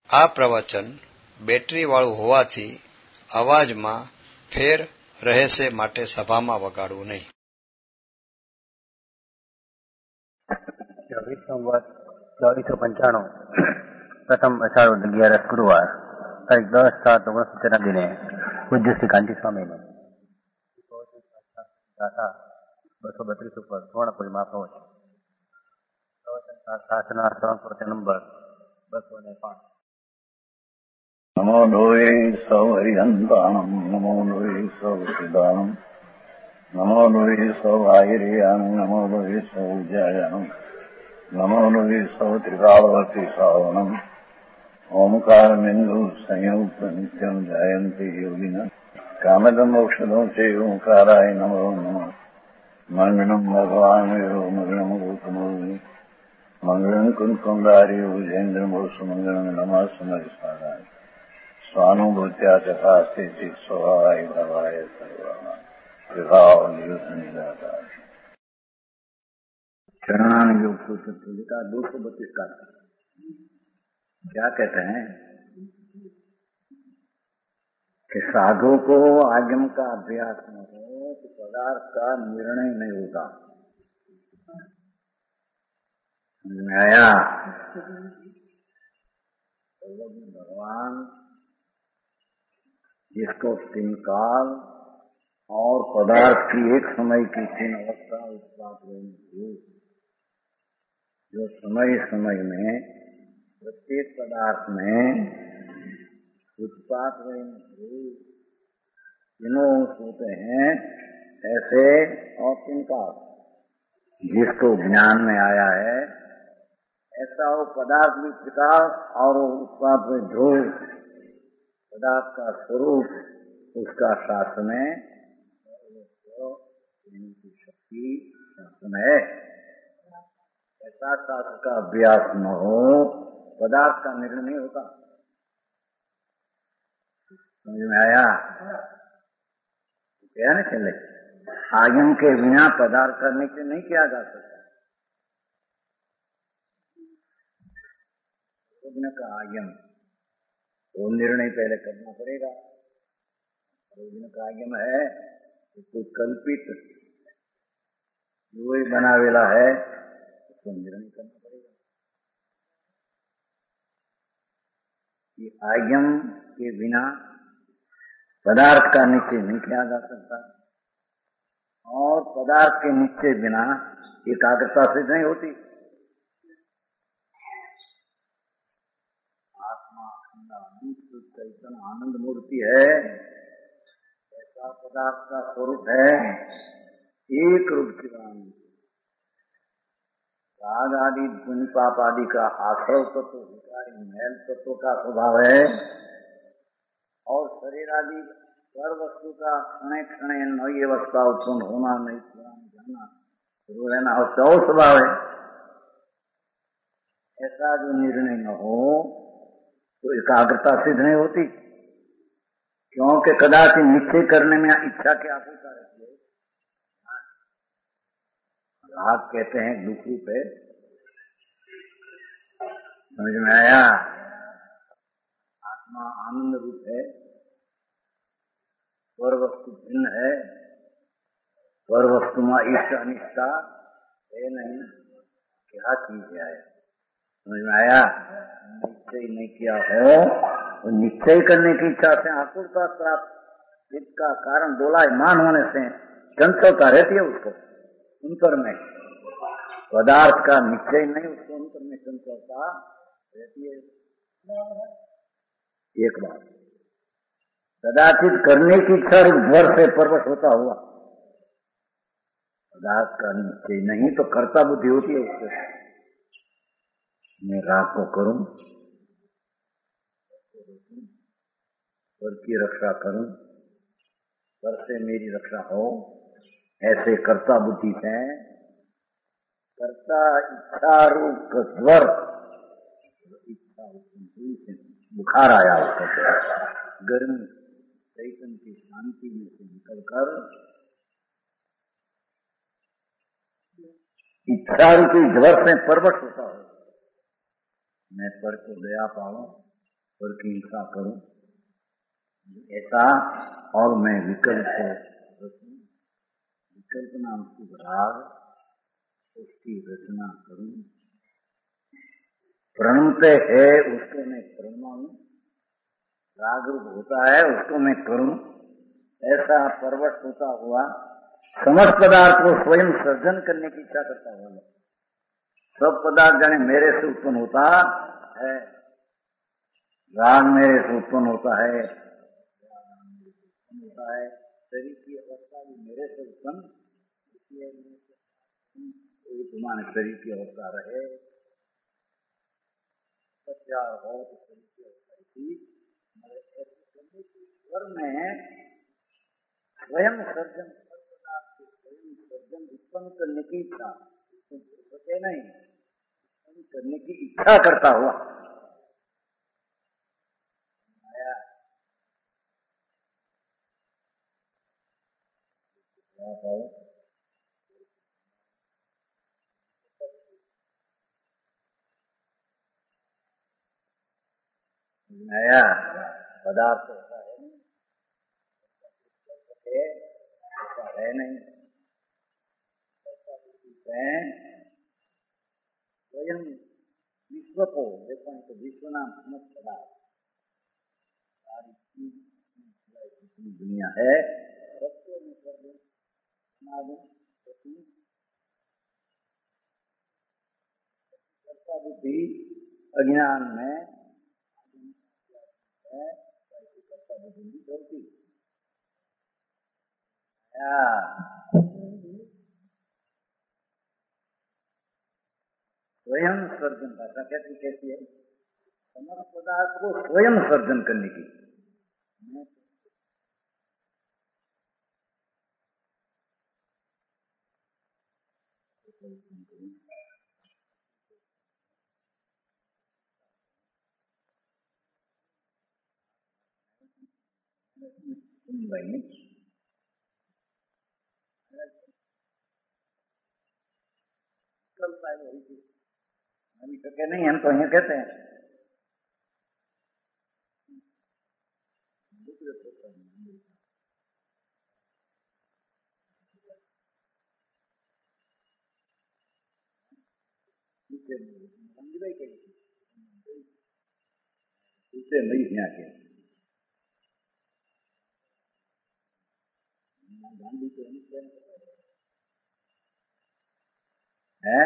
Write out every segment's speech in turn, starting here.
આ પ્રવચન બેટરીવાળું હોવાથી અવાજમાં ફેર રહેશે માટે સભામાં વગાડવું નહીં. સંવત 1495 પ્રથમ અષાઢ 11 ગુરુવાર તારીખ 10/7/1970 દિને પૂજ્ય શ્રી કાંતિ સ્વામીને 232 ઉપર સુવર્ણપુરીમાં પ્રવચન શાસ્ત્રના પ્રવચન નંબર 205. નમો લોહે સૌ હરિહંતાણમ નમો લોહે સૌ સિદ્ધાણમ નમો લોહે સૌ આયર્યાણમ નમો લોહે સૌ જયાણમ નમો લોહે સૌ ત્રિકાળવતી શ્રાવણમ ઓમકારમિંદુ સંયુક્ત નિત્યમ જયંતિ યોગિન કામદમ મોક્ષદો છે ઓંકારાય નમો નમઃ. મંગળમ ભગવાન વિરો મંગળમ ગૌતમોર્મિ મંગળમ કુંકુંડાર્યો જૈન્દ્રમો સુમંગળમ નમઃ સમરિસ્વાદાય સ્વાનુભૂત્યા તથાસ્તે સ્વભાવાય ભવાય સર્વમાં વિભાવ નિયુદ્ધ નિરાકાર. चरणान योग सूत्र लिखा 232 का. क्या कहते हैं कि साधु को आगम का अभ्यास न हो तो पदार्थ का निर्णय नहीं होता. समझ में आया? भगवान जिसको 3 काल और पदार्थ की एक समय की 3 अवस्था उत्पाद हुई, जो समय समय में प्रत्येक पदार्थ में उत्पाद तीनों होते हैं, ऐसे और 3 काल जिसको ज्ञान में आया है ऐसा वो पदार्थ भी प्रकार और उत्पाद में जो पदार्थ का स्वरूप उसका शासन है, शक्ति शासन है. ऐसा शास्त्र का अभ्यास न हो पदार्थ का निर्णय नहीं होता. समझ में आया? क्या नहीं चले आगम के बिना पदार्थ का निश्चय नहीं किया जा सकता. का आगम वो निर्णय पहले करना पड़ेगा. का आगम है तो कुछ कल्पित जो ही बनावेला है उसको निर्णय करना पड़ेगा. ये आगम के बिना पदार्थ का निश्चय नहीं किया जा सकता और पदार्थ के निश्चय बिना एकाग्रता से नहीं होती. आत्मा चैतन्य आनंद मूर्ति है, ऐसा पदार्थ का स्वरूप है एक रूप की राग आदि पुण्य पाप आदि का आश्रव तत्व मैल तत्व का स्वभाव है और शरीर आदि हर वस्तु का क्षण क्षण नई अवस्था उत्पन्न होना, नहीं जाना, शुरू रहना और सौ स्वभाव है. ऐसा जो निर्णय न हो तो एकाग्रता सिद्ध नहीं होती, क्योंकि कदाचित निश्चय करने में इच्छा की आपूर्ति रहती है. राग कहते हैं दुख रूप है. समझ में आया? आत्मा आनंद रूप है, पर वस्तु भिन्न है, पर वस्तु में इष्ट अनिष्टा है नहीं, क्या चीज है. समझ में आया? निश्चय नहीं किया हो तो निश्चय करने की इच्छा से आकुलता प्राप्त इसका कारण डोलायमान होने से चंचलता रहती है उसको अंतर में. पदार्थ का निश्चय नहीं, उसको अंतर में चंचलता रहती है. एक बात कदाचित करने की इच्छा घर से परवश होता हुआ पदार्थ का निश्चय नहीं तो कर्ता बुद्धि होती है उससे. मैं राग को करूं, पर की रक्षा करूं, पर से मेरी रक्षा हो, ऐसे कर्ता बुद्धि से कर्ता इच्छा रूप स्वर इच्छा बुखार आया उसका गर्मी चैतन्य की शांति में से निकलकर इच्छा रूपी ज्वर से परवश होता हो. मैं पर को दया पाऊं, पर की हिंसा करूं ऐसा, और मैं विकल्प रचूं, विकल्प नाम शुभ राग उसकी रचना करूं, प्रणमते है उसको मैं प्रणमाऊं, राग रूप होता है उसको मैं करूं, ऐसा परवश होता हुआ समस्त पदार्थ को स्वयं सर्जन करने की इच्छा करता हुआ, सब पदार्थ जाने मेरे से उत्पन्न होता है, राग मेरे से उत्पन्न होता है, शरीर की अवस्था भी मेरे से उत्पन्न, इसलिए तुम्हारे शरीर की अवस्था रहे, सच्चा हो तो शरीर की अवस्था थी, स्वर में स्वयं सर्जन, स्वयं सर्जन उत्पन्न करने की इच्छा, सके नहीं उत्पन्न करने की इच्छा करता हुआ नया पदार्थ होता है नहीं, स्वयं विश्व को देखो तो विश्व नाम समस्त पदार्थ, सारी दुनिया है, सबको मैं कर दूं, बुद्धि अज्ञान में होती स्वयं सर्जन भाषा कैसी है, समस्त पदार्थ को स्वयं सर्जन करने की, हम कहते नहीं, हम तो यहाँ कहते हैं उसे नहीं यहाँ के गांधी को है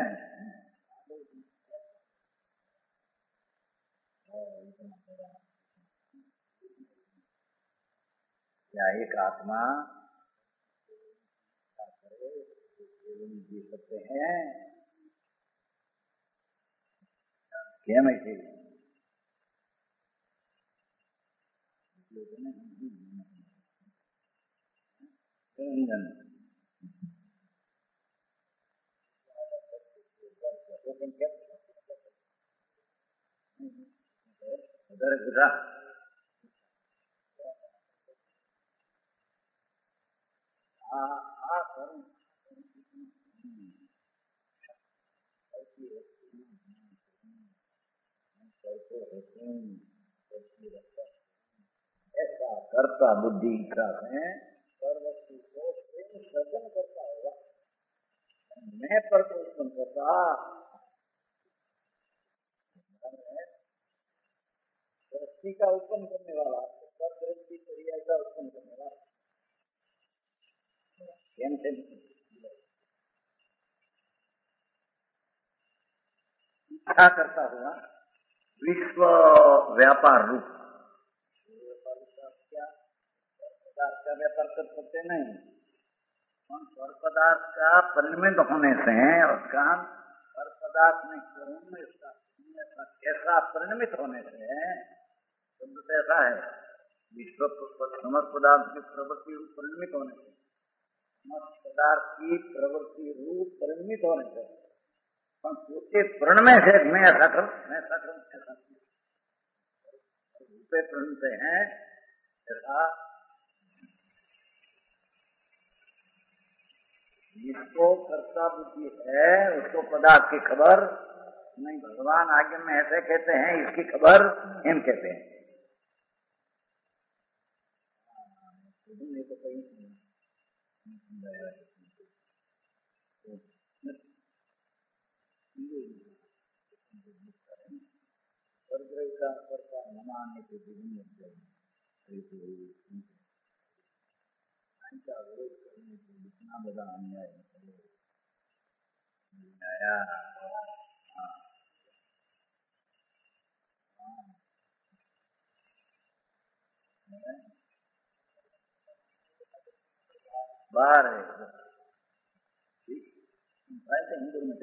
क्या एक आत्मा जी सकते हैं क्या मैं थे ऐसा करता बुद्धि का है सर्वस्व को सृजन करता होगा, मैं पर को उत्पन्न करता दृष्टि का उत्पन्न करने वाला, दृष्टि क्रिया का उत्पन्न करने वाला इच्छा करता हुआ विश्व व्यापार रूप पदार्थ का व्यापार कर सकते नहीं, पर पदार्थ का परिमित होने से और काम पर पदार्थ में ऐसा परिणमित होने से शब्द तो ऐसा है, विश्व समस्त पदार्थ की प्रवृत्ति रूप परिणमित होने से, समस्त पदार्थ की प्रवृत्ति रूप परिणमित होने से उसके प्रणमय से मैं ऐसा करूं, मैं ऐसा करूं, ऐसा रूपे प्रणते हैं ऐसा जिसको कर्ता बुद्धि है उसको पदार्थ की खबर नहीं, भगवान आगे में ऐसे कहते हैं इसकी खबर हम कहते हैं, मैंने तो कहीं समझाया का करता मनाने के विरोध करने से इतना बड़ा अन्याय आया। बाहर है हिंदू में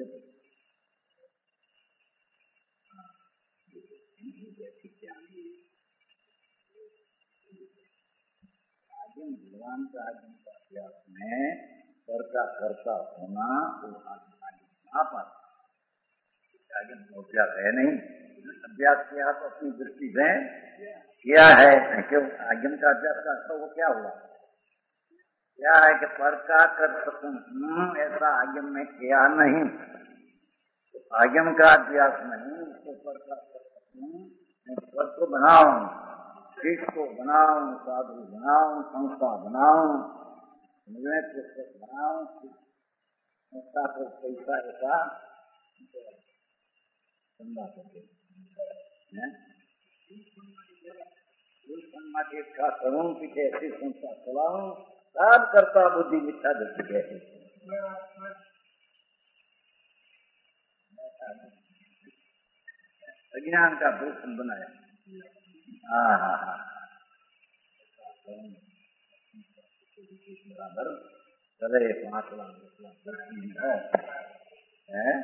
आगम भगवान का आगम का अभ्यास में करता होना तो आगम अभ्यास है नहीं। अभ्यास किया तो अपनी दृष्टि में किया है क्यों आगम का अभ्यास का तो वो क्या हुआ क्या है कि पर का कर सकूं ऐसा आगम में किया नहीं। तो आगम का अभ्यास नहीं उसको पर का कर सकूं पर को बनाऊं शिष्य को बनाऊं साधु बनाऊं संस्था बनाऊं पुस्तक बनाऊं संस्था को पैसा ऐसा धंधा करके इच्छा करूं पीछे ऐसी संस्था चलाऊं सब करता बुद्धि मिथ्या दृष्टि है। अज्ञान का भूषण बनाया। बराबर चले 5 लाख 10 लाख है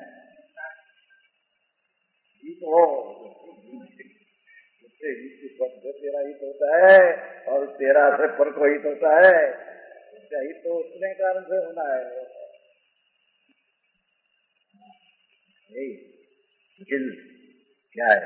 तेरा हित होता है और तेरा से पर को हित होता है उसका हित तो उतने कारण से होना है। क्या है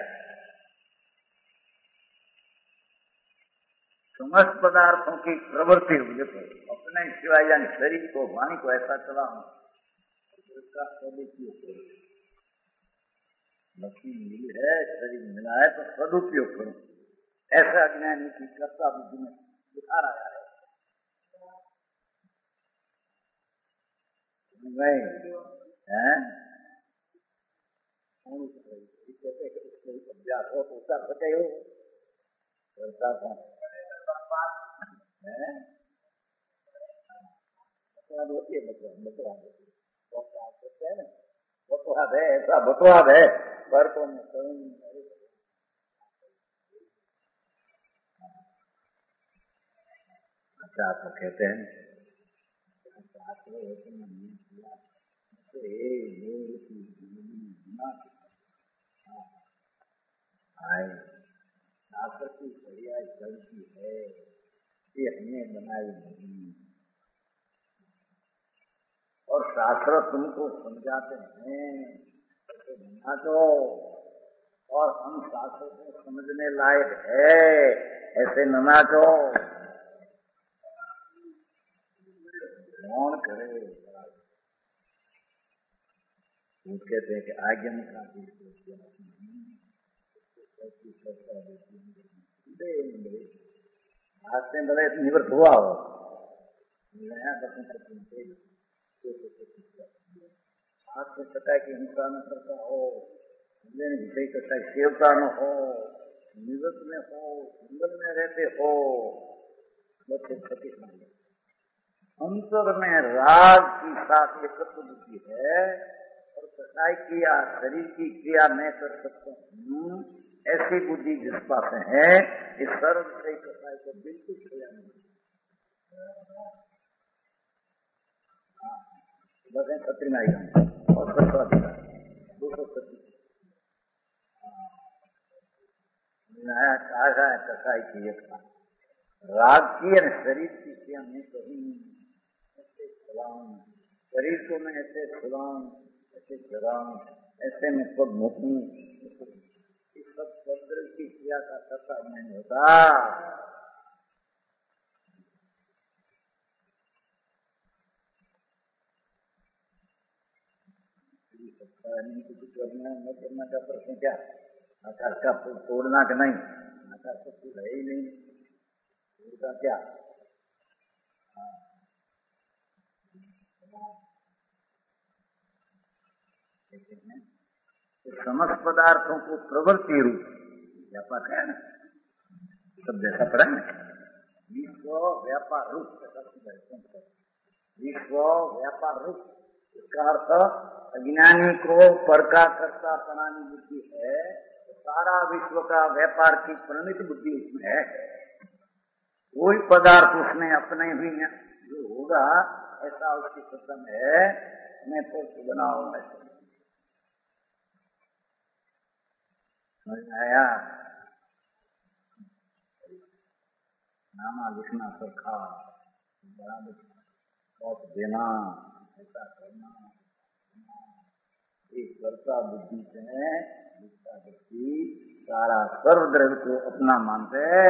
समस्त पदार्थों की प्रवृत्ति हुई तो अपने सिवाय यानी शरीर को वाणी को ऐसा चलाऊं उसका सदुपयोग करो। लक्ष्मी मिली है शरीर मिला है तो सदुपयोग करो ऐसा अज्ञानी की कर्ता बुद्धि में सुधार आया है। अभ्यास हो तो उसका सके हो करता कौन बतवाद है ऐसा बतवाद है पर को अच्छा तो कहते हैं शास्त्र की बढ़िया गलती है ये हमने बनाई नहीं और शास्त्र तुमको समझाते हैं तो बना दो और हम शास्त्र को समझने लायक है ऐसे न नाचो कौन करे। वो कहते हैं कि आज्ञा का हाथ में बड़े निवृत्त हुआ हो नया हाथ में सटाई की हिंसा न करता हो विषय कटाई सेवता न हो निवृत्त में हो सुंदर में रहते हो बच्चे क्षति नहीं। अंतर में राग की साथ एकत्र बुद्धि है और कटाई किया शरीर की क्रिया मैं कर सकता हूँ ऐसी बुद्धि जिस पास है इस सर्व से कटाई को बिल्कुल क्रिया नहीं बस छत्री में आएगा और नया कहा कटाई की राग की शरीर की क्रिया मैं करूँ शरीर को मैं ऐसे खुलाऊं ऐसे जगाऊं ऐसे में पग मुकूं इस सब शब्द की क्रिया का कर्ता नहीं होता। नहीं कुछ करना न करना का प्रश्न क्या आकार का तोड़ना का नहीं आकार का फूल है ही नहीं उसका क्या समस्त पदार्थों को प्रवृत्ति रूप व्यापार है ना, सब जैसा पड़ा ना, विश्व व्यापार रूप, विश्व व्यापार रूप। इसका अर्थ अज्ञानी को पर का कर्ता बनानी बुद्धि है, तो सारा विश्व का व्यापार की परिणित बुद्धि उसमें है। कोई पदार्थ उसने अपने भी जो होगा ऐसा उसकी खत्म है, मैं तो बना हुआ है। समझ आया? नाना लिखना सरखा बराबर बहुत देना, ऐसा करना, एक कर्ता बुद्धि से जिसका व्यक्ति सारा सर्वद्रव्य को अपना मानते है।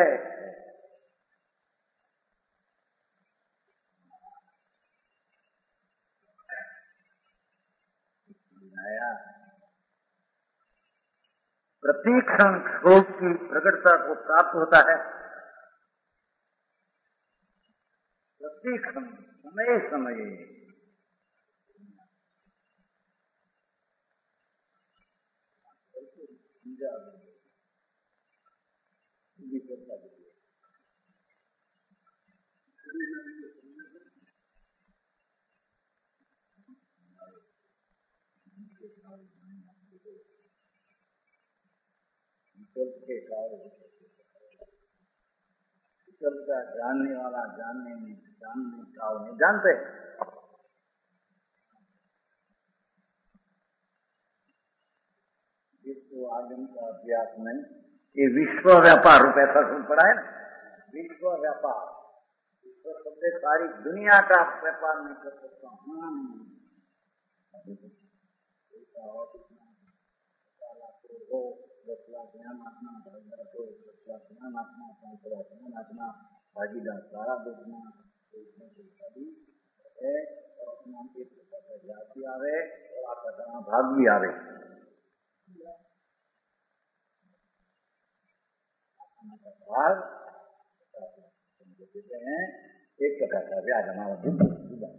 प्रतीक्षण शोक की प्रकटता को प्राप्त होता है। प्रतीक्षण समय समय के कार्य का जानने वाला जानने में जानने का नहीं जानते। जिसको आगम का अभ्यास में ये विश्व व्यापार रूप ऐसा सुन पड़ा है ना, विश्व व्यापार, विश्व शब्द सारी दुनिया का व्यापार नहीं कर सकता हूँ। 10 लाख यहाँ नाचना, 10 लाख यहाँ नाचना, 5 लाख यहाँ नाचना, भागीदार सारा देखना है, और अपना एक जाति आवे और आपका करना भाग भी आवे। भाग देते हैं एक प्रकार का व्याज हमारा दूध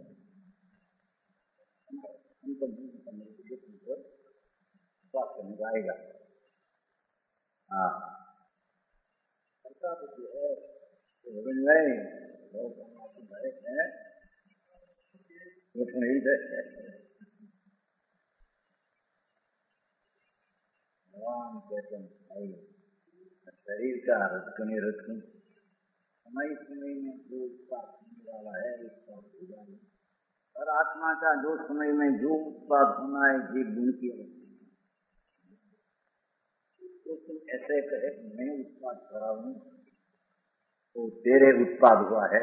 स्वास्थ्य में जाएगा। हाँ, ऐसा बुद्धि है नहीं, कुछ नहीं है। भगवान कहते हैं शरीर का रखने रखूं, समय समय में जो उत्पाद होने वाला है उसका हो जाए, और आत्मा का जो समय में जो उत्पाद होना है जीव गुण की तो तुम ऐसे कहे मैं उत्पाद कराऊं तो तेरे उत्पाद हुआ है,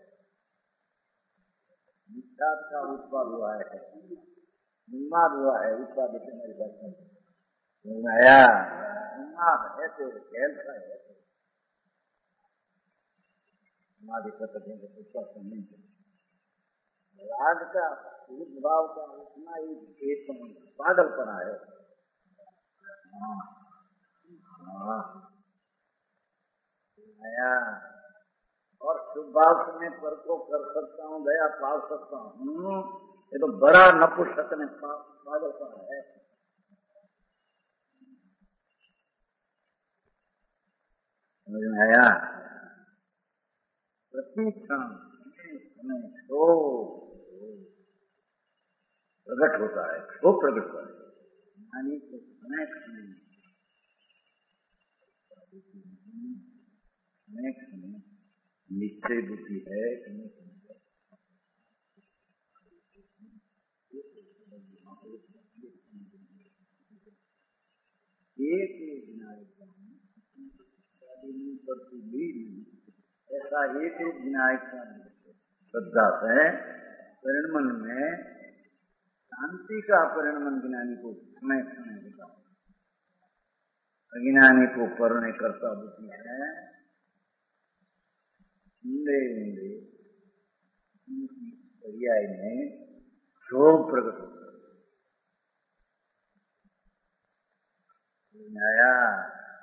मिथ्या का उत्पाद हुआ है, उन्माद हुआ है, उत्पाद इसे मेरे पास नहीं आया। उन्माद है तो खेल का है, हमारी पद्धति को उत्पाद नहीं है। राग का भाव का उतना ही एक पागलपना है। और शुभ भाव से मैं पर को कर सकता हूँ, दया पा सकता हूँ, ये तो बड़ा नपुंसक ने पागलपना है। समझ में आया? प्रतीक्षण समय शो प्रकट होता है, शो प्रकट होता है, यानी तो समय निश्चय बुद्धि है कि एक ऐसा एक विनायक का श्रद्धा से परिणमन में शांति का परिणमन ज्ञानी को समय समय होता है। अज्ञानी को परणे करता बुद्धि है, ऊंडे ऊंडे पर्याय में शोभ प्रकट होता है। आया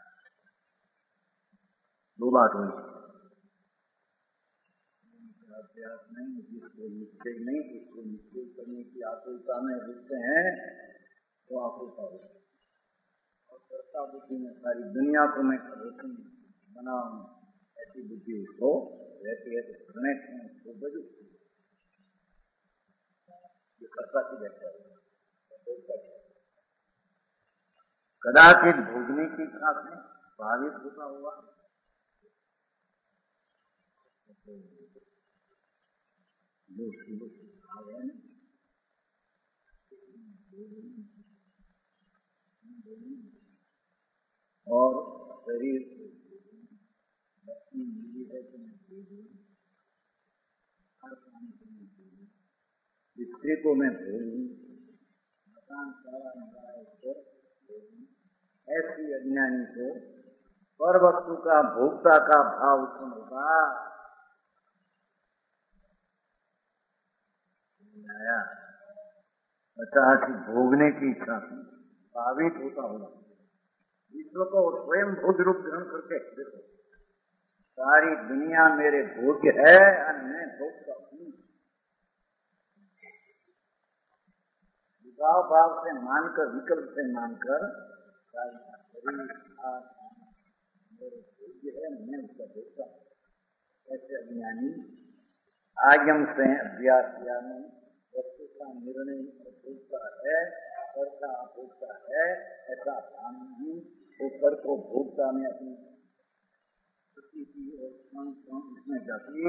दो बात हुई, अभ्यास नहीं, जिसको निश्चय नहीं, उसको निश्चय करने की आकुलता में रुकते हैं तो आकुलता होती है। और कर्ता बुद्धि में सारी दुनिया को मैं रोशन बनाऊं, ऐसी बुद्धि उसको रहती है। तो प्रणय उसको बजू ये कर्ता की व्याख्या है। कदाचित भोगने की इच्छा से भावित होता हुआ जो शुभ भाव है और शरीर मिली है तो स्त्री को मैं भोगूं, मकान सारा मिला है उसको भोगूं, ऐसी अज्ञानी को पर वस्तु का भोक्ता का भाव उत्पन्न होगा। अर्थात भोगने की इच्छा भावित होता होगा। विश्व को स्वयं भोग रूप ग्रहण करके देखो, सारी दुनिया मेरे भोग्य है और मैं भोगता हूँ। विभाव भाव से मानकर, विकल्प से मानकर सारी शरीर मेरे भोग्य है, मैं उसका भोगता हूँ। ऐसे अज्ञानी आगम से अभ्यास किया नहीं, वस्तु का निर्णय भोगता है, कर का भोगता है, ऐसा भान नहीं। वो कर को भोगता में अपनी प्रतीति और उसमें जाती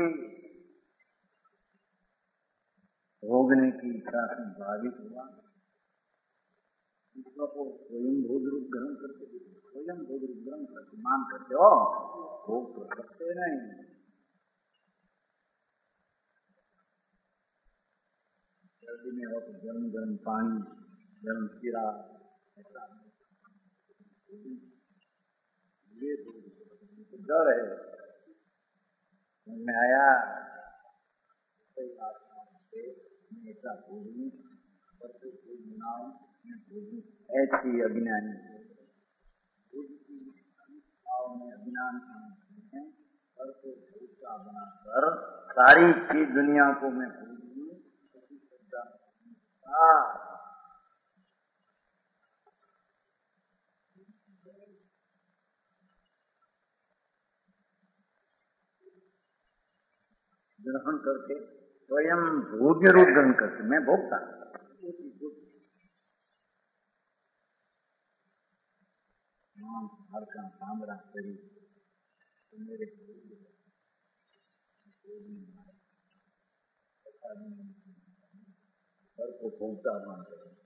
भोगने की इच्छा से भावित हुआ। विश्व को स्वयं भोग रूप ग्रहण करके, स्वयं भोग रूप ग्रहण करके मान करते हो, भोग तो सकते नहीं। सर्दी में हो तो गर्म गर्म पानी, गर्म कीड़ा, ऐसा ये डर है। में आया ऐसा भोगू, ऐसी अज्ञानी में अज्ञान भोगता बनाकर सारी चीज दुनिया को मैं भोगू, ग्रहण करके स्वयं भोग्य रूप ग्रहण करके मैं भोगता। हर का सामरा शरीर तो मेरे घर को भोगता मान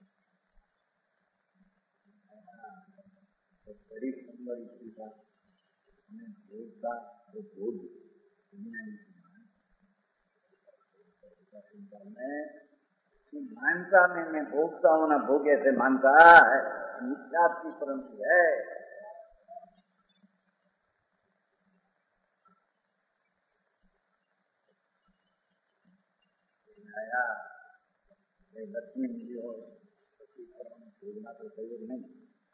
शरीर सुंदर इसी का मैं भोगता तो भोग मानता में मैं भोगता हूँ ना भोगे से मानता है, मिथ्या की परंपरा है। लक्ष्मी मिली हो भोगना तो सही नहीं।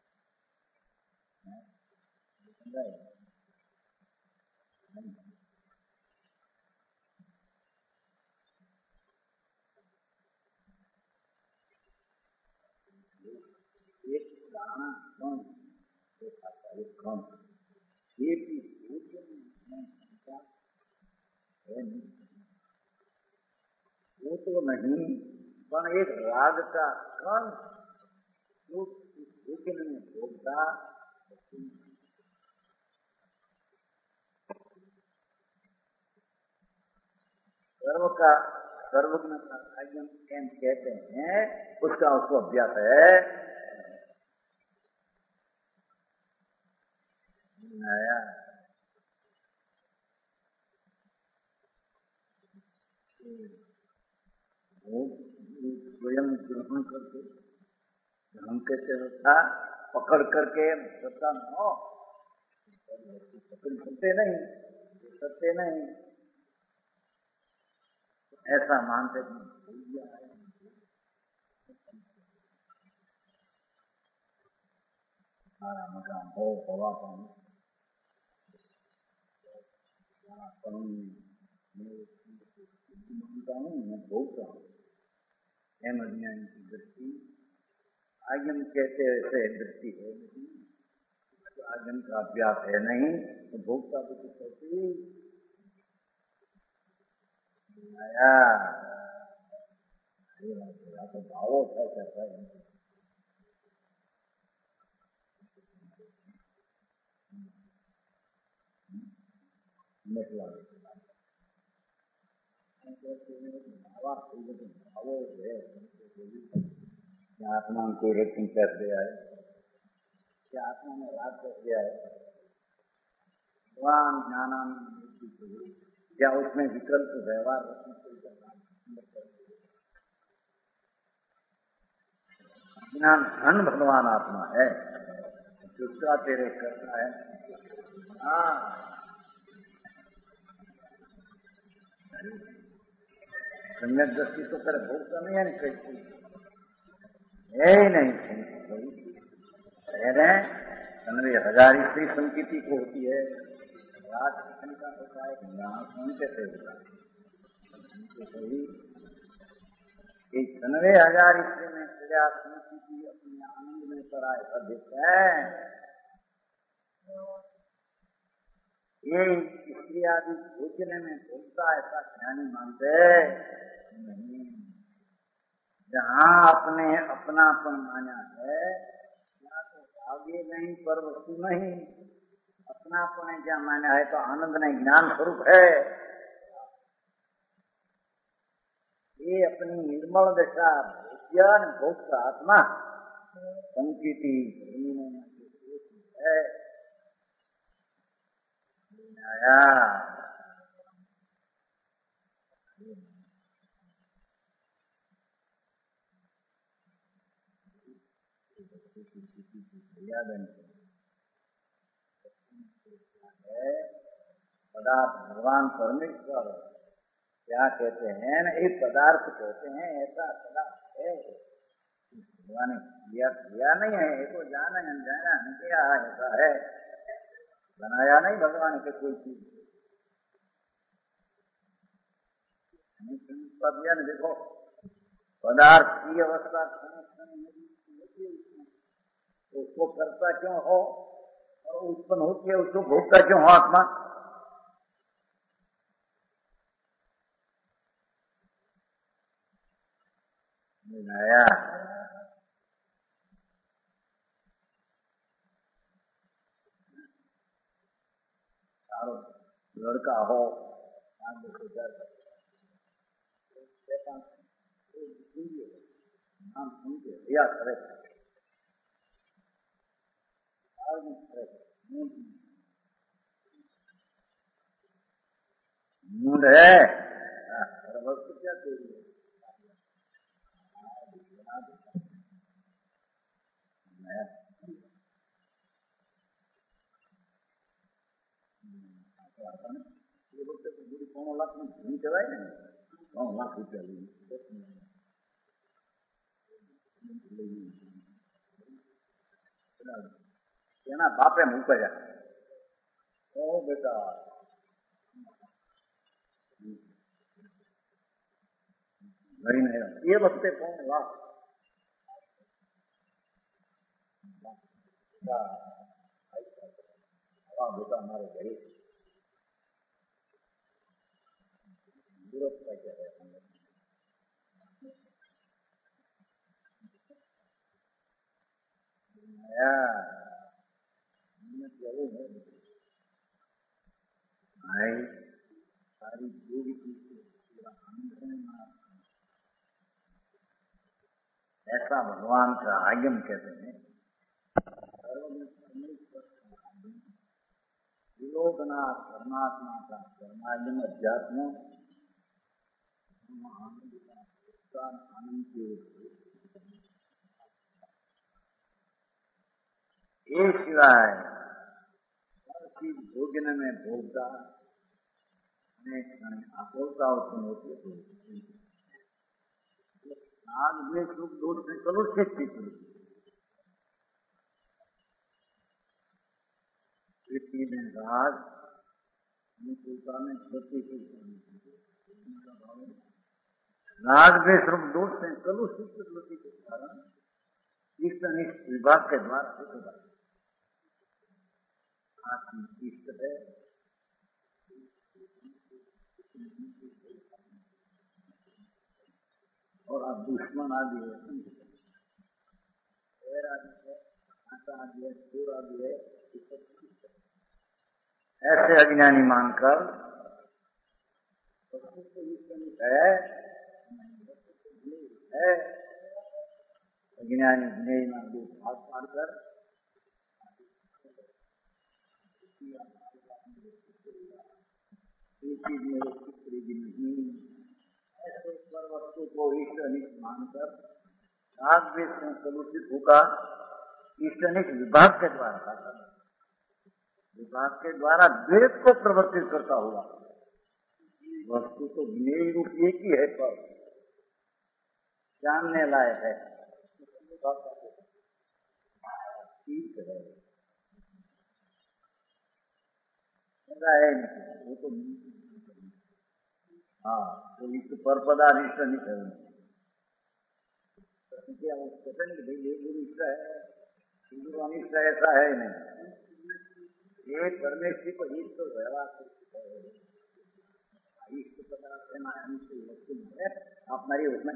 एक दाना कौन कौन ये भी वो तो नहीं, पर एक राग का कण भोजन में भोगता सर्व का सर्वज्ञ का आयम एम कहते हैं, उसका उसको अभ्यास है। आया स्वयं ग्रहण करके ग्रहण कैसे होता, पकड़ करके सत्ता न हो, पकड़ सकते नहीं ऐसा मानते हमारा मकान हो, हवा पानी मानता हूँ, मैं भोगता हूँ। एम अज्ञानी की दृष्टि आगम कहते ऐसे दृष्टि है, लेकिन आगम का अभ्यास है नहीं, तो भोगता तो कुछ होती आया तो भावो था कैसा है। आत्मा को रक्षण कर दिया है, क्या आत्मा में राज कर दिया है, भगवान ज्ञानान क्या उसमें विकल्प व्यवहार ज्ञान धन भगवान आत्मा है, चुपचा तेरे करता है। हाँ, सम्यक दृष्टि तो कर भोगता नहीं है, कैसे है ही नहीं। कन्वे हजार स्त्री संकीति को होती है, रात कितनी का होता है, कैसे होता है सही। 90,000 स्त्री में क्रिया संकीति अपने आनंद में करा ऐसा देखता है। ये स्त्री आदि भोजने में भोगता ऐसा ज्ञानी मानते नहीं। जहाँ अपने अपनापन माना है, यहाँ तो आगे नहीं पर वस्तु नहीं, अपनापन क्या माना है तो आनंद नहीं, ज्ञान स्वरूप है। ये अपनी निर्मल दशा ज्ञान भोक्ता आत्मा संकीति है। आया पदार्थ भगवान परमेश्वर क्या कहते हैं ना, एक पदार्थ कहते हैं, ऐसा पदार्थ है भगवान ने किया नहीं है, ये तो जाना अनजाना नहीं किया, ऐसा है, बनाया नहीं भगवान के कोई चीज। दिया ने देखो पदार्थ की अवस्था उसको करता क्यों हो और उत्पन्न होती है, उसको भोगता क्यों हो आत्मा। आया लड़का हो नाम सुनते भैया करे मूड है वस्तु क्या तेरी है। ₹1 लाख में घूमी चलाए नहीं, ₹1 लाख लेना बापे मुंह पर ओ बेटा नहीं नहीं ये वक्ते ₹1 लाख बेटा हमारे घरे का क्या है भाई सारी जो भी चीज ऐसा भगवान का आगम कहते हैं। विलोकनाथ परमात्मा का परमागम अध्यात्म आनंद के एक सिवाय हर चीज भोजन में भोगता आपोलता उत्पन्न होती है। नाग में सुख दोष में कलुषित स्थिति में राग अनुकूलता में क्षति राग द्वेष रूप दोष से कलुषित प्रवृत्ति के कारण इष्ट अनिष्ट विभाग के द्वारा होता है। आत्म इष्ट है, और आप दुश्मन आदि है, पैर आदि है, आटा आदि है, सूर आदि है, ऐसे अज्ञानी मानकर है अज्ञानी ज्ञेय में दो भाग पाड़कर चीज मेरे चित्र भी नहीं, ऐसे पर वस्तु को इष्ट अनिष्ट मानकर राग द्वेष में कलुषित होगा। इष्ट अनिष्ट विभाग के द्वारा, विभाग के द्वारा द्वेष को प्रवर्तित करता हुआ। वस्तु तो ज्ञेय रूप एक ही है, पर जानने लायक है, ठीक है, ऐसा है नहीं, वो तो हाँ, तो इस पर पदार्थ नहीं है, क्या वो कहते नहीं कि भाई ये गुरु इष्ट है, हिंदू अनिष्ट है, ऐसा है नहीं। ये परमेश्वर को इष्ट तो व्यवहार इष्ट पदार्थ है ना, अनिष्ट वस्तु है, आप मारिए उसमें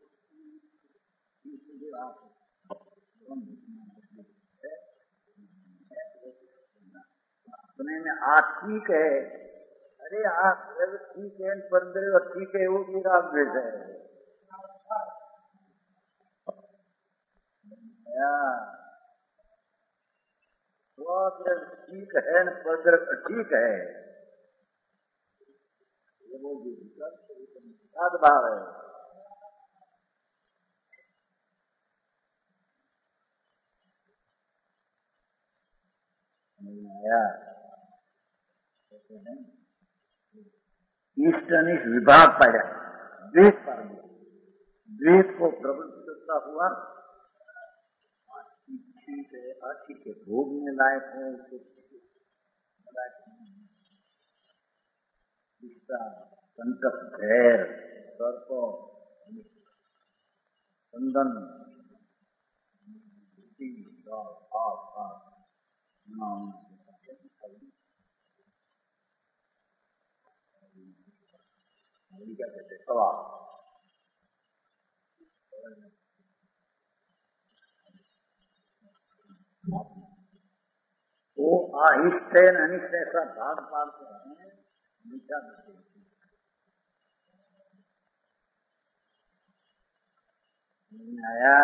सुने में आप ठीक है, अरे आप ठीक है, पर ठीक है, वो भी राग द्वेष है। ठीक है, पर ठीक है, ये वो भी सद्भाव है। इष्ट अनिष्ट विभाग पाया, द्वेष पर द्वेष को प्रवृत्त करता हुआ ठीक है, ठीक है, भोगने लायक है, उसको संकट भैर सर्प चंदन क्या कहते सवाल, वो अहिष्ट है अनिष्ट ऐसा भाग पाड़ते हैं, मीठा आया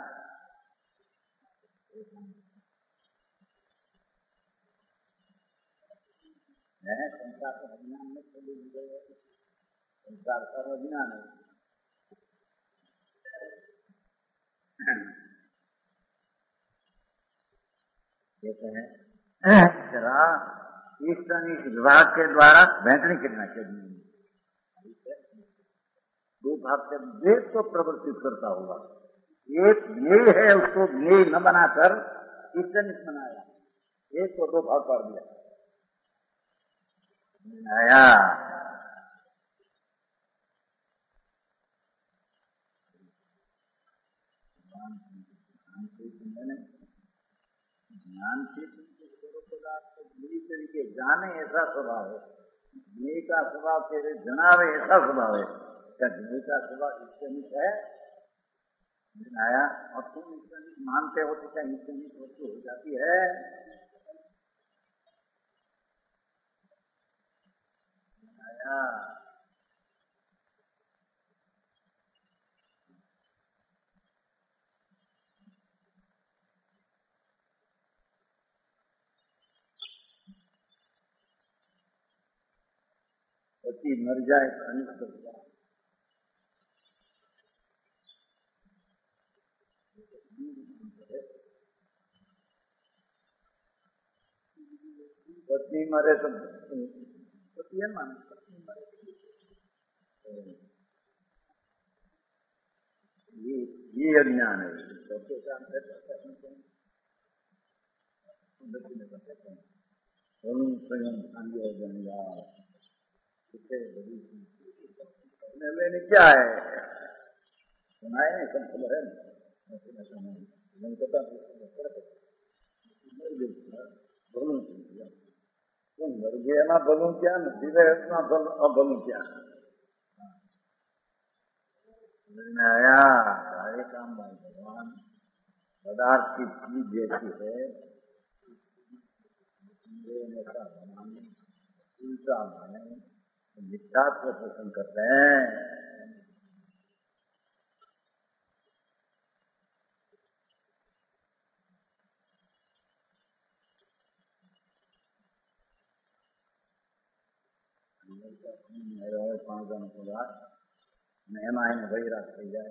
है। संसार का अज्ञान में चले गए, संसार का अज्ञान है। कहते हैं जरा इष्ट अनिष्ट विभाग के द्वारा भेंटनी करना चाहिए, दो भाग से द्वेष को प्रवर्तित करता हुआ। एक ज्ञेय है, उसको ज्ञेय न बनाकर इष्ट अनिष्ट बनाया, एक को दो भाग कर दिया। आया ज्ञान से बुरी तरीके जाने ऐसा स्वभाव है, ज्ञेय का स्वभाव तेरे जनावे ऐसा स्वभाव है, क्या ज्ञेय का स्वभाव इष्ट अनिष्ट है? आया और तुम इष्ट अनिष्ट मानते हो तो क्या इष्ट अनिष्ट वस्तु हो जाती है? आया पति मर जाए तो अनिष्ट हो जाए, पत्नी मरे तो पति है मान, पत्नी मरे ये अज्ञान है। सबके सामने स्वयं संज्ञा लेने क्या है सुनाए नहीं सब खबर है नहीं पता बोलूं तुम मर गया ना बोलूं क्या नदी रहे ना बोलूं क्या समझ में आया सारे काम भाई भगवान पदार्थ की चीज जैसी है बनाने उल्टा माने मिथ्यात्व पोषण करते हैं पांच जनों के बाद मेहमान ने वही रात થઈ જાય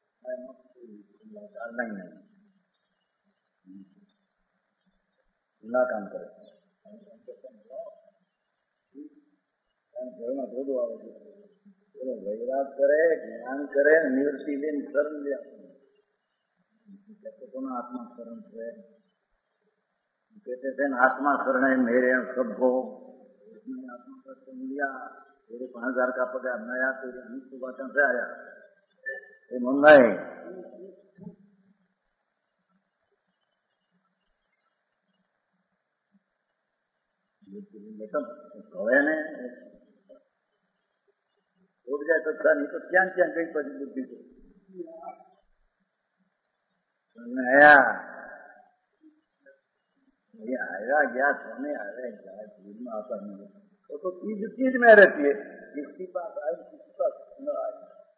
नहीं खुला काम करे ઘરમાં થોડું આવે છે વૈરાગ કરે જ્ઞાન કરે નિવૃત્તિ લઈને શરણ લે आत्मा शरण છે कहते थे आत्मा शरण है मेरे सबको उसने आत्मा का शरण लिया तेरे 5000 का पगार नया तेरे अनित सुभाषण से आया ये मुंबई હવે ને उठ जाए तो अच्छा नहीं तो क्या गई पड़ी बुद्धि को आया ये आएगा गया सोने आएगा भीड़ में आता नहीं तो चीज चीज में रहती है किसकी पास आए किसकी पास न आए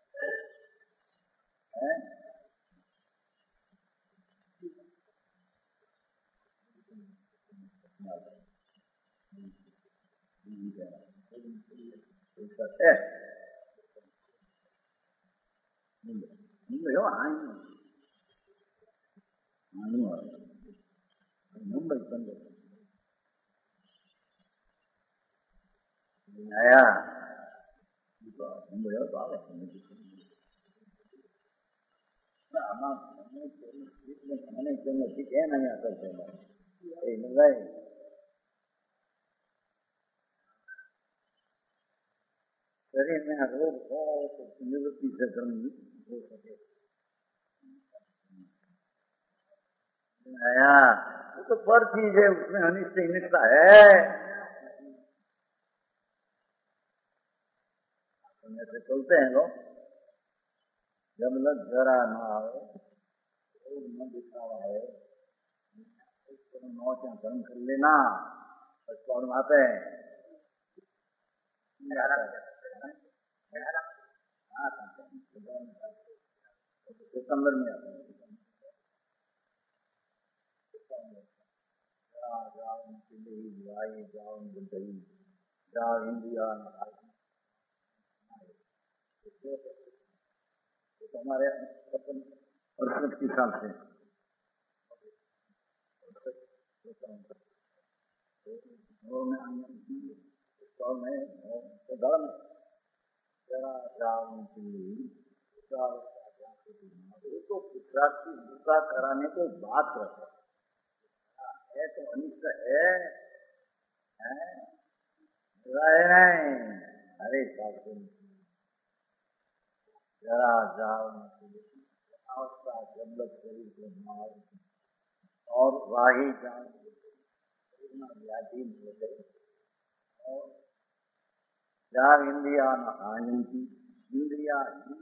मुंबई संदर्भ आया मुंबई बाबा मैंने ठीक है नहीं आता शरीर में रोग हो तो निवृत्ति से करनी हो सके आया वो तो पर चीज है उसमें अनिष्ट निष्ठा है ऐसे चलते हैं लोग जब लग जरा न आए न दिखावा है नौ क्या कर्म कर लेना और आते हैं सितंबर में आते हैं जाओ इंडिया हमारे 68 साल से तो पुरुषार्थ की दूसरा कराने को बात रखो है तो अनिष्ट है नहीं अरे जरा जाओ जबलत शरीर को मार और वाही जान व्याधीन हो गई और जहाँ इंद्रिया न आनंदी इंद्रिया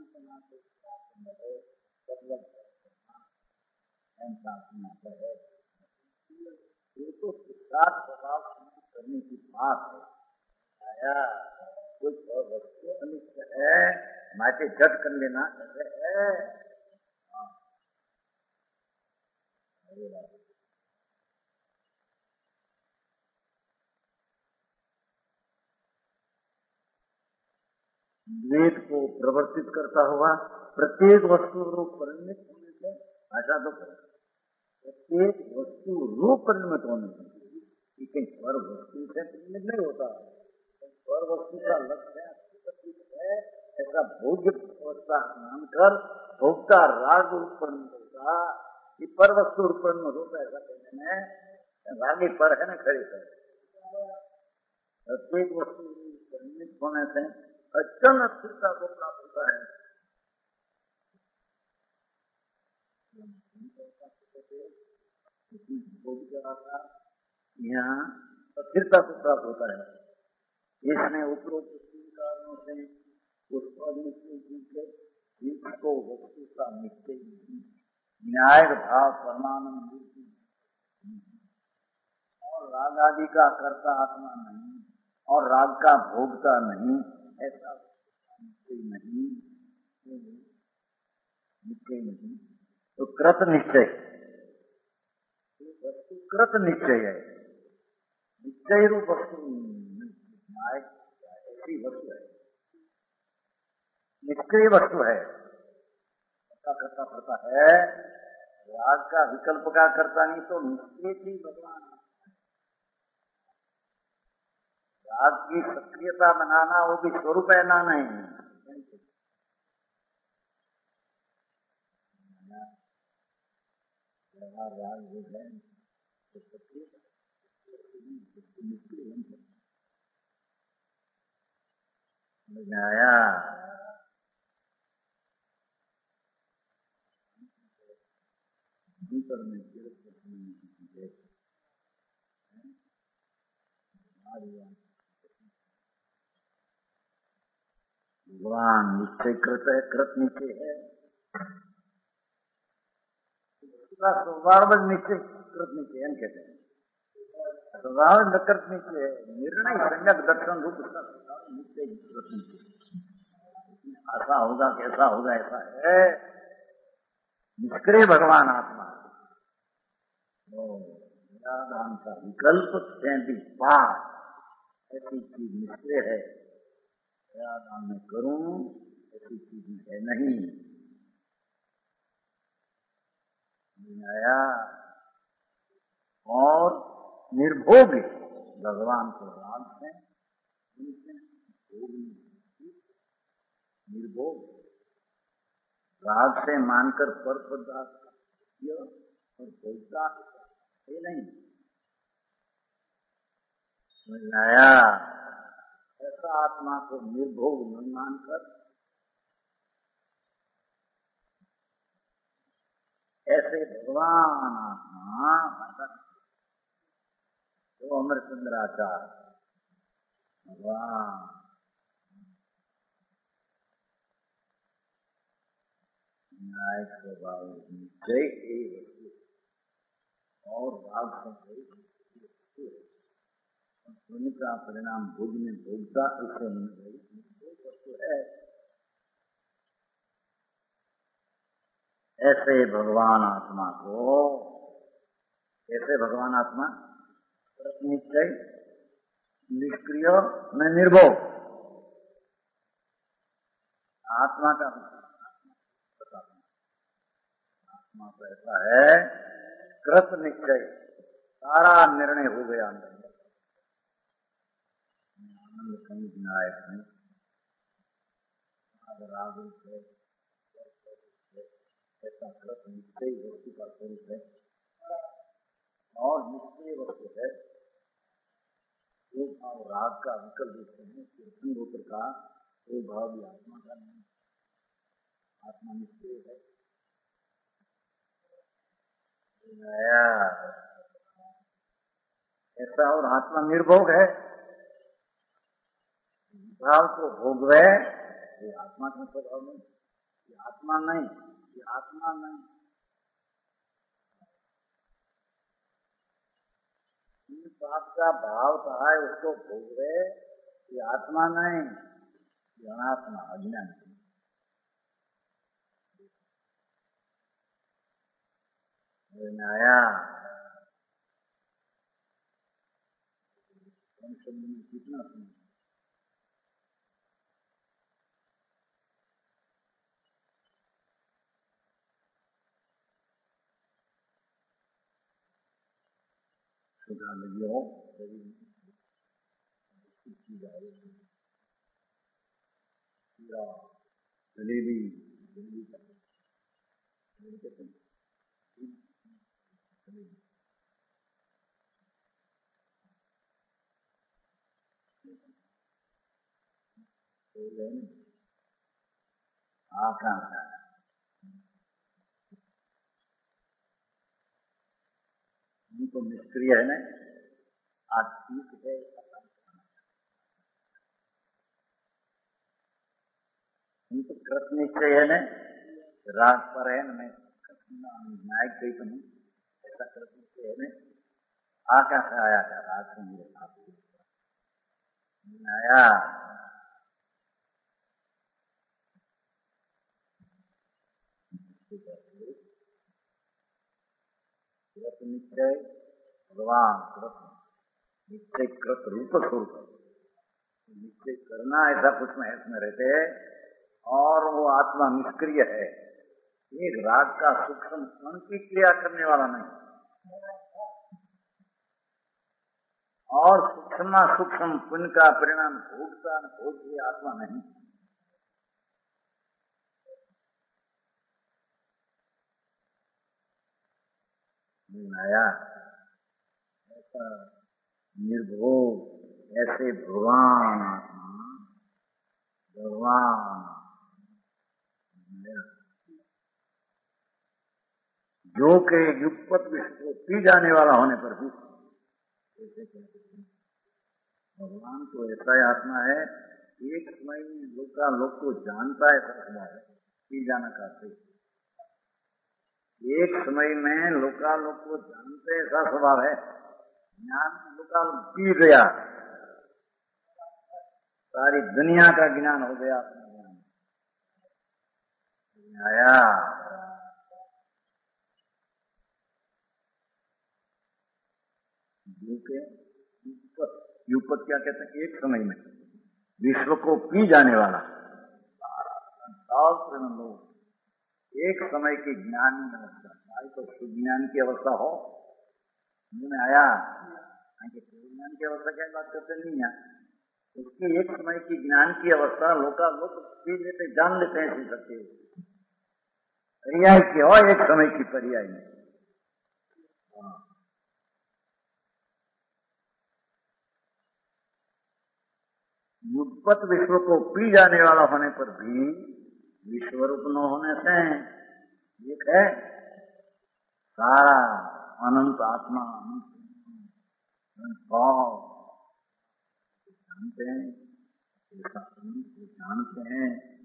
ये तो पुरुषार्थ स्वभाव करने की बात है आया कुछ वस्तु अनिष्ट है माटे झट कर लेना ऐसे है द्वैत को प्रवर्तित करता हुआ प्रत्येक वस्तु रूप परिणित होने से ऐसा तो प्रत्येक वस्तु रूप परिणित होने से लेकिन पर वस्तु से परिणित नहीं होता पर वस्तु का लक्ष्य है ऐसा भोग्य अवस्था मानकर भोक्ता राग रूप परिणित होता कि पर वस्तु रूप परिणित होता ऐसा कहने में रागी पर है ना खड़ी पर प्रत्येक वस्तु परिणित होने से अचल स्थिरता को प्राप्त होता है। यहाँ स्थिरता को प्राप्त होता है। इसने उपरोक्त तीन कारणों से उस पर निश्चय को वस्तु का निश्चय न्याय भाव परमानंद और राग आदि का कर्ता आत्मा नहीं और राग का भोगता नहीं, ऐसा निश्चय नहीं। निश्चय नहीं तो कृत निश्चय, वस्तु कृत निश्चय है। निश्चय रूप वस्तु न्याय ऐसी वस्तु है, निश्चय वस्तु है। करता पड़ता है, राग का विकल्प का करता नहीं तो निश्चय ही भगवान। राग की सक्रियता बनाना वो भी स्वरूप है ना, नहीं राग जो है तो सक्रियता आया। भीतर में भगवान निश्चय कृत है, कृत निश्चय है। उसका स्वभाव निश्चय कृत निश्चय हम कहते हैं। स्वभाव कृत निश्चय है, निर्णय संज्ञक दर्शन रूप उसका स्वभाव निश्चय कृत निश्चय। ऐसा होगा कैसा होगा ऐसा है, निष्क्रिय भगवान आत्मा। निरादान का विकल्प 33 बार ऐसी चीज निष्क्रिय है। निरादान में करूं ऐसी चीज है नहीं। आया और निर्भोग भगवान को राग है, निर्भोग राग से मानकर पर पदार्थ और भोगता है नहीं। समझ आया? ऐसा आत्मा को निर्भोग न मानकर ऐसे भगवान आत्मा तो अमरचंद्राचार्य भगवान न्याय स्वभाव निश्चय और राग संचय दोनों का परिणाम भोग में भोगता ऐसे वस्तु है। ऐसे भगवान आत्मा को, ऐसे भगवान आत्मा निश्चय निष्क्रिय में निर्भोग आत्मा का आत्मा तो ऐसा है कृत निश्चय, सारा निर्णय हो गया अंदर। आनंद खंड नायक है, राग है, ऐसा कृत निश्चय वस्तु का स्वरूप है और निश्चय वस्तु है। रूप और राग का विकल्प देते हैं, कीर्तन गोत्र का वो भाव भी आत्मा का नहीं, आत्मा निश्चय है। ऐसा और आत्मा निर्भोग है, भाव को भोगवे ये आत्मा का स्वभाव नहीं, ये आत्मा नहीं, ये आत्मा नहीं। पाप का भाव कहा है उसको भोगवे ये आत्मा नहीं, ये अनात्मा अज्ञान। आया कितना सुन सुधा लगी हो जलेबी आकांक्षा तो निष्क्रिय है ना, आज ठीक है, तो कृत निश्चय है ना, राग पर है ना, मैं न्यायिक गई तो नहीं, ऐसा कृत निश्चय है ना, आकांक्षा आया था राग से मेरे साथ आया, कृत निश्चय भगवान कृत निश्चय कृत रूप स्वरूप निश्चय करना ऐसा कुछ में इसमें रहते हैं, और वो आत्मा निष्क्रिय है, एक राग का सूक्ष्म कण की क्रिया करने वाला नहीं, और सूक्ष्म पुण्य का परिणाम भोगता भोग आत्मा नहीं। आया ऐसा निर्भोग, ऐसे भगवान आत्मा भगवान जो के युगपत विश्व पी जाने वाला होने पर भी भगवान तो ऐसा ही आत्मा है, एक समय में लोग को जानता है, ऐसा है पी जाना करते, एक समय में लोग को जानते ऐसा स्वभाव है, ज्ञान लोग पी गया, सारी दुनिया का ज्ञान हो गया, अपना ज्ञान आया। युगपत क्या कहते हैं, एक समय में विश्व को पी जाने वाला लोग, एक समय की ज्ञान अवस्था, तो सुज्ञान की अवस्था हो, मैंने आया ज्ञान की अवस्था क्या बात करते नहीं है, उसकी एक समय की ज्ञान की अवस्था लोग पी लेते, जान लेते हैं, सीख सकते पर्याय की हो, एक समय की पर्याय में युगपत विश्व को पी जाने वाला होने पर भी विश्व रूप न होने से एक है सारा अनंत आत्मा, अनंत भाव जानते हैं, जानते हैं,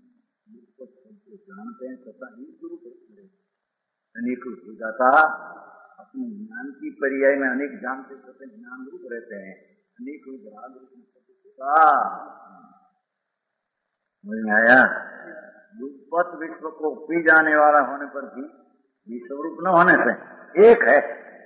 जानते हैं तथा एक रूप अनेक रूप हो जाता, अपने ज्ञान की पर्याय में अनेक जानते तथा ज्ञान रूप रहते हैं, अनेक रूप राग रूप समझ में आया। युगपत विश्व को पी जाने वाला होने पर भी विश्व रूप न होने से एक है,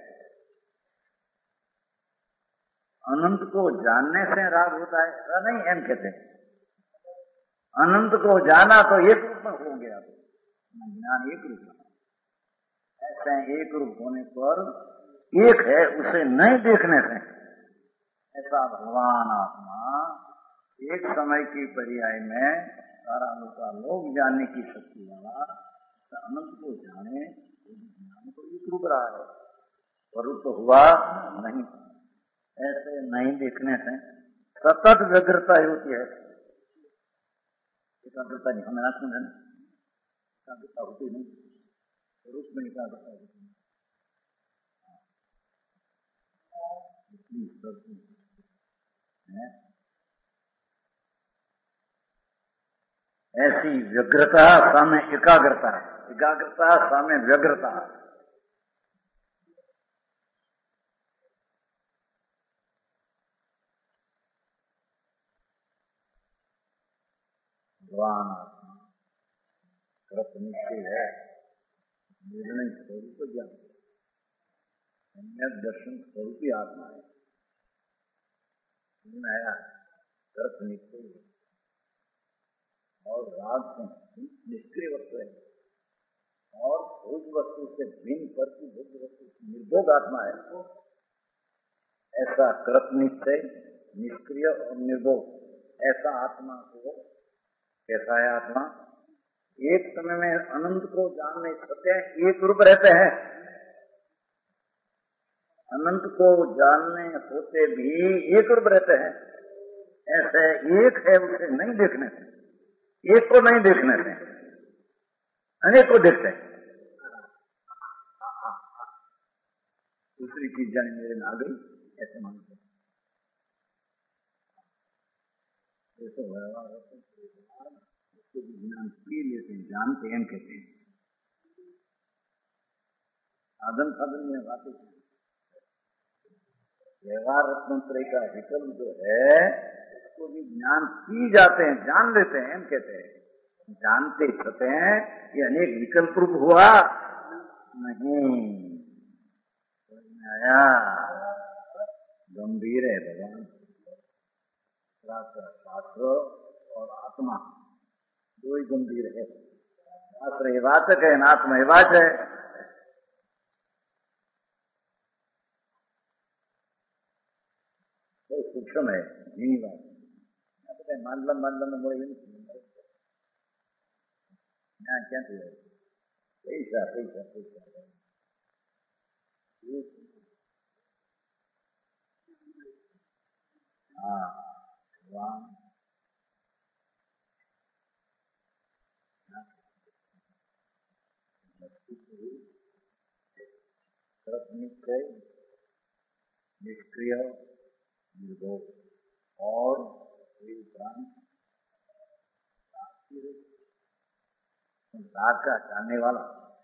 अनंत को जानने से राग होता है, ऐसा नहीं एम कहते, अनंत को जाना तो एक रूप में हो गया, तो ज्ञान एक रूप, ऐसे एक रूप होने पर एक है, उसे नहीं देखने से ऐसा भगवान आत्मा एक समय की पर्याय में सारा लोग जानने की शक्ति वाला, अनंत को जाने, ज्ञान को एक रूप रहा है, स्वरूप तो हुआ नहीं, ऐसे नहीं देखने से सतत व्यग्रता होती है, एकाग्रता नहीं, हमें आत्मा है, एकाग्रता होती नहीं, स्वरूप में एकाग्रता होती है, ऐसी व्यग्रता सामने एकाग्रता, एकाग्रता सामने व्यग्रता, भगवान आत्मा कृत निश्चय है, निर्णय स्वरूप ज्ञान, सम्यक दर्शन स्वरूपी आत्मा है, आया कृत निश्चय है, और राग से निष्क्रिय वस्तु है, और भोग वस्तु से भिन्न करती भोग वस्तु निर्भोग आत्मा है, ऐसा कृत निश्चय निष्क्रिय और निर्भोग, ऐसा आत्मा को कैसा है आत्मा, एक समय में अनंत को जान नहीं सकते, एक रूप रहते हैं, अनंत को जानने होते भी एक रूप रहते हैं, ऐसे एक है, उसे नहीं देखने से एक को नहीं देखने से अनेक को देखते हैं। दूसरी चीज जाने मेरे में आ गई ऐसे मानते हैं। उसको भी ज्ञान पी लेते हैं, जानते हैं, कहते हैं साधन साधन में बातें व्यवहार रत्नत्रय का विकल्प जो है उसको भी ज्ञान पी जाते हैं, जान लेते हैं, कहते हैं जानते कहते हैं ये अनेक विकल्प रूप हुआ नहीं। आया गंभीर है भगवान। शास्त्र और आत्मा दो ही गंभीर है। शास्त्र ये वाचक है, आत्मा ये वाच है। तो सूक्ष्म है, धीमी बात मानलम में बोले क्या पैसा पैसा पैसा हाँ भगवान निश्चय निष्क्रिय निर्भोग और राग का जानने वाला,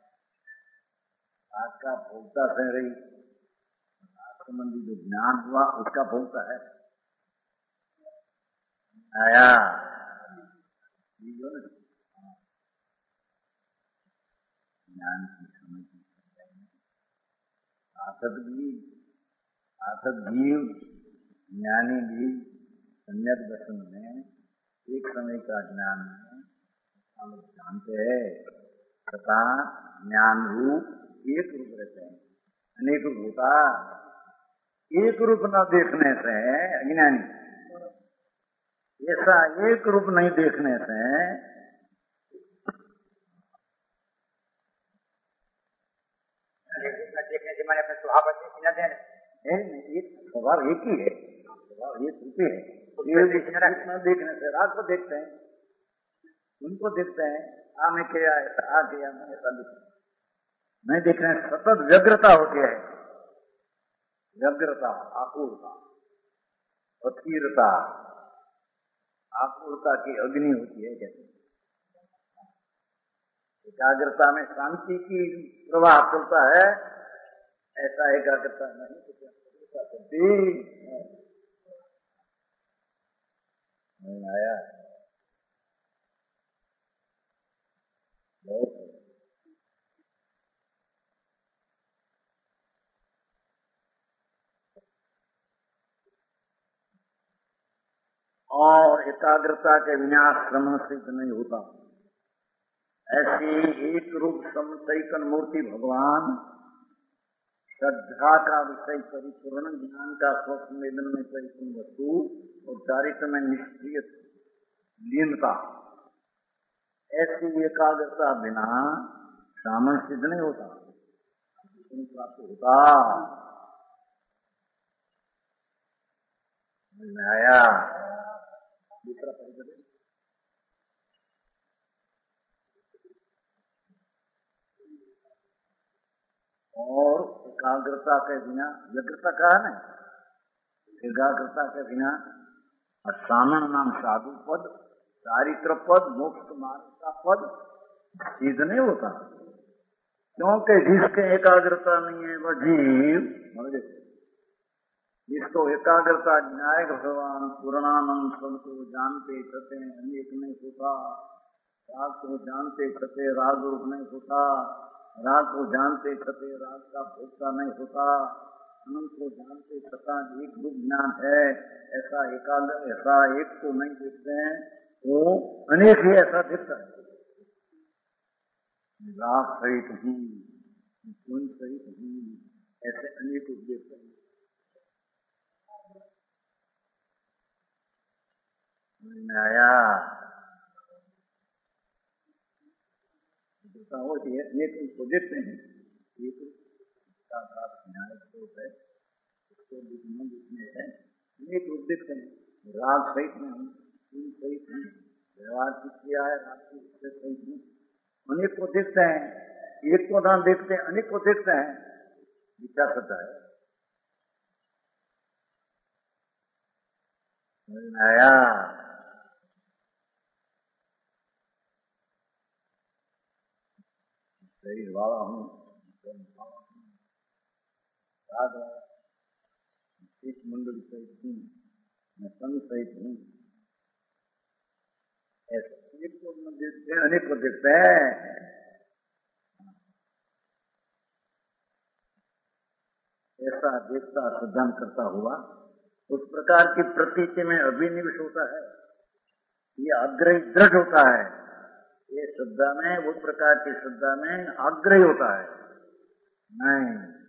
राग का भोगता से रही, राग संबंधी जो ज्ञान हुआ उसका भोगता है। आया ज्ञान की समझ साधक जीव ज्ञानी भी सम्यक दर्शन में एक समय का ज्ञान में हम जानते हैं तथा ज्ञान रूप एक रूप रहते हैं, अनेक रूप होता। एक रूप न देखने से अज्ञानी, ऐसा एक रूप नहीं देखने से देखने से मैंने अपने स्वभाव स्वभाव एक ही है, स्वभाव एक रूप है। न देखने से राग को देखते हैं, उनको देखते हैं आ मैं क्या आ गया मैं ऐसा नहीं देखने से सतत व्यग्रता होती है। व्यग्रता, आकुलता, अधीरता, आकुलता की अग्नि होती है। कहते हैं एकाग्रता में शांति की प्रवाह चलता है, ऐसा एकाग्रता नहीं आया। और एकाग्रता के बिना श्रम सिद्ध नहीं होता। ऐसी एक रूप समतैकन मूर्ति भगवान श्रद्धा का विषय परिपूर्ण, ज्ञान का स्वसंवेदन में परिपूर्ण वस्तु और चारित्र में निष्क्रिय लीनता, ऐसी एकाग्रता बिना सामन सिद्ध नहीं होता, प्राप्त होता। आया दूसरा परिचय और एकाग्रता के बिना व्यग्रता कहा नहीं, एकाग्रता के बिना सामन नाम साधु पद, चारित्र पद, मोक्ष मार्ग का पद सिद्ध नहीं होता। क्योंकि जिसके एकाग्रता नहीं है वह जीव, जिसको एकाग्रता ज्ञाय भगवान पूर्णानंद सबको जानते छते अनेक नहीं होता, राग को जानते छते राग रूप नहीं होता, राग को जानते छते राग का भोगता नहीं होता, अनंत को जानते छता एक रूप ज्ञान है। ऐसा ऐसा एक को नहीं देखते हैं, वो अनेक ही ऐसा दिखता है। राग सहित ही, गुण सहित ही, ऐसे अनेक रूप देखते हैं। आया होती है, अनेक रूप को देखते हैं। एक है उसको दिखने है, अनेक रूप देखते हैं। राग सहित में हम, गुण सहित हम, व्यवहार की क्रिया है, राग की उससे सहित हूँ। अनेक को देखते हैं, एक को ना देखते हैं, अनेक को देखते हैं, विचार होता है। आया शरीर वाला हूँ, इस मंडल सहित हूँ, मैं संग सहित हूँ। ऐसा एक को न देखते हैं, अनेक को देखते हैं। ऐसा देखता सिद्धांत करता हुआ उस प्रकार की प्रतीति में अभिनिवेश होता है, ये आग्रही दृढ़ होता है। ये श्रद्धा में, उस प्रकार की श्रद्धा में आग्रही होता है। नहीं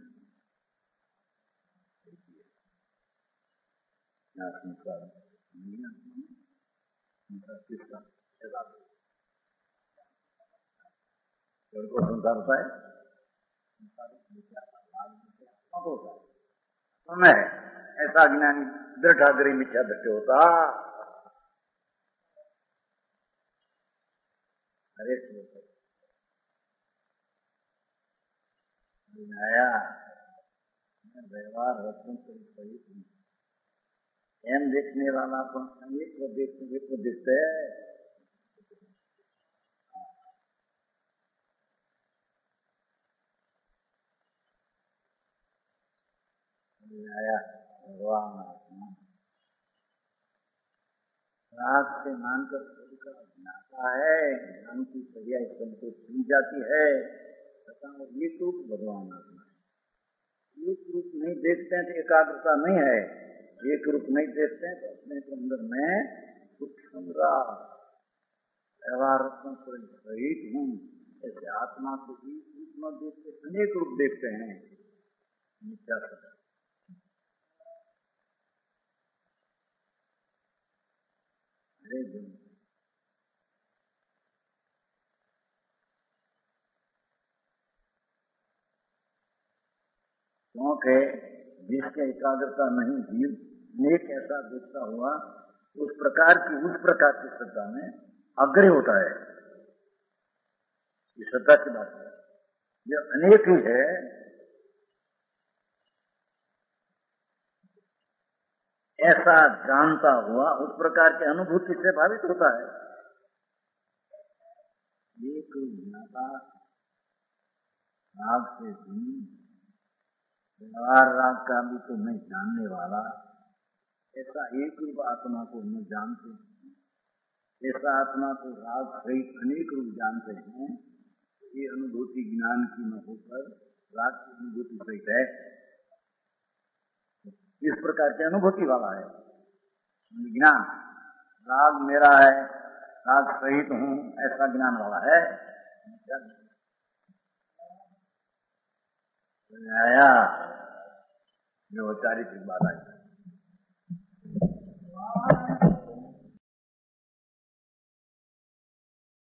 को संसार होता है, समय ऐसा ज्ञानी दृढ़ाग्रही मिथ्या दृष्टि होता। अरे आया व्यवहार रत्न सहित एम देखने वाला तो अनेक को देखते है। आया भगवान राग से मानकर ज्ञाता है, ज्ञान की क्रिया को की जाती है। एक रूप भगवान आत्मा है। एक रूप नहीं देखते हैं तो एकाग्रता नहीं है। एक रूप नहीं देखते हैं तो अपने के अंदर में सूक्ष्म व्यवहार सहित हूँ। ऐसे आत्मा को एक रूप न देखते, अनेक रूप देखते हैं। क्या सदा शौक है जिसके एकाग्रता नहीं, जीव नेक ऐसा देखता हुआ उस प्रकार की श्रद्धा में अग्रही होता है। ये श्रद्धा की बात है। ये अनेक ही है, ऐसा जानता हुआ उस प्रकार की अनुभूति से भावित होता है। एक ज्ञाता राग से व्यवहार राग का भी तो नहीं जानने वाला, ऐसा एक रूप आत्मा को न जानते हैं, ऐसा आत्मा को राग सहित अनेक रूप जानते हैं। ये अनुभूति ज्ञान की न होकर राग की अनुभूति सहित है। इस प्रकार की अनुभूति वाला है ज्ञान। राग मेरा है, राग सहित हूँ, ऐसा ज्ञान वाला है। आया जो चारित्रिक बात आई।